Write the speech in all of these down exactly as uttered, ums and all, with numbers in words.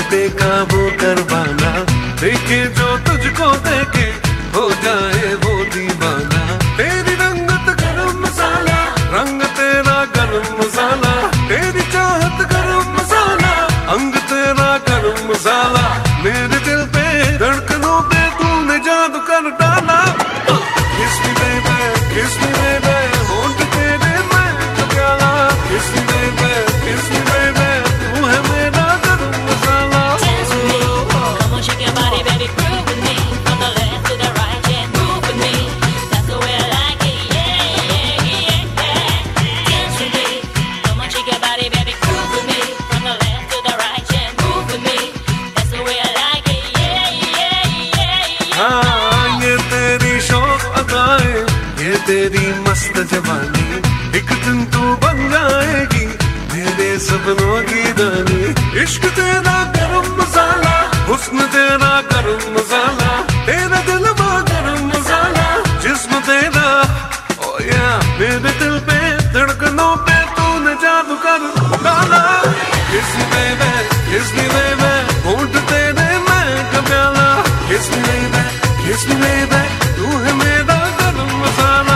बेकाबू करवाना, देखे जो तुझको देखे हो जाए वो दीवाना। तेरी रंगत गरम मसाला, रंग तेरा गरम मसाला, तेरी चाहत गरम मसाला, अंग तेरा गरम मसाला। मेरे दिल पे धड़कनों पे तूने जादू कर डाला। Kiss me baby, kiss me baby, होंठ तेरे मैं तो प्याला। Kiss me baby, kiss me baby, तू है मेरा गरम मसाला। Dance with me, come on shake your body baby, groove with me, from the left to the right, yeah, move with me, that's the way I like it, yeah, yeah, yeah, yeah. Dance with me, come on shake your body baby, groove with me, from the left to the right, yeah, move with me, that's the way I like it, yeah, yeah, yeah, yeah. हाँ, ये तेरी शौक अदाएं, ये तेरी मस्त जवानी, एक दिन तू बन जाएगी मेरे सपनों की रानी। इश्क तेरा गरम मसाला, हुस्न तेरा गरम मसाला, तेरा दिलवा गरम मसाला, जिस्म तेरा ओ या मेरे दिल पे धड़कनों पे तूने जादू कर डाला। Kiss me baby, kiss me baby, होंठ तेरे मैं का प्याला। Kiss me baby, kiss me baby, तू है मेरा गरम मसाला।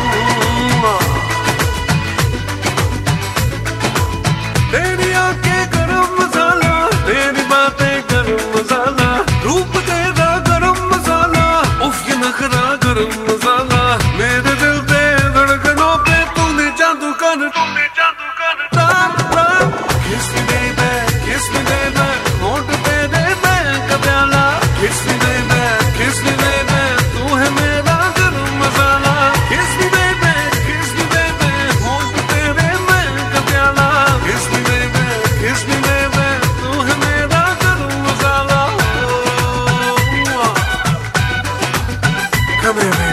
तेरी आंखें गरम मसाला, तेरी बातें गरम मसाला, रूप तेरा गरम मसाला, उफ ये नखरा गरम मसाला। मेरे दिल पे धड़कनों पे तूने जादू कर, तूने जादू कर डाला। Kiss me baby, kiss me baby, होंठ तेरे मैं का प्याला। Kiss me baby, kiss me baby, तू है मेरा गरम मसाला। Kiss me baby, kiss me baby, होंठ तेरे मैं का प्याला। Kiss me baby, kiss me baby, तू है मेरा गरम मसाला। Come here, baby.